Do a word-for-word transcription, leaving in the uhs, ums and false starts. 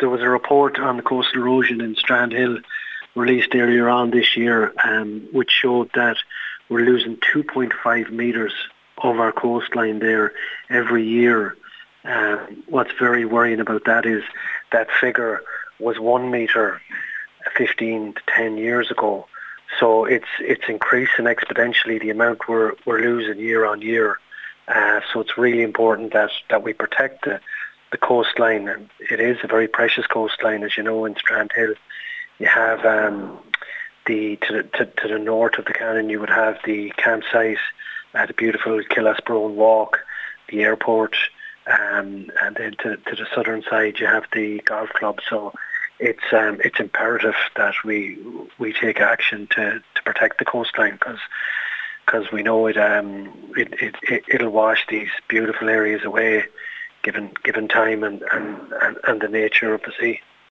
there was a report on the coastal erosion in Strandhill released earlier on this year, um, which showed that we're losing two point five metres of our coastline there every year. Um, what's very worrying about that is that figure was one metre fifteen to ten years ago. So it's it's increasing exponentially, the amount we're we're losing year on year. Uh, so it's really important that, that we protect the, the coastline. And it is a very precious coastline, as you know, in Strandhill. You have um, the to, the to to the north of the cannon, you would have the campsite, uh, the beautiful Killasbrone Walk, the airport, um, and then to to the southern side you have the golf club. So it's um, it's imperative that we we take action to, to protect the coastline, because because we know it, um, it it it it'll wash these beautiful areas away, given given time and, and, and, and the nature of the sea.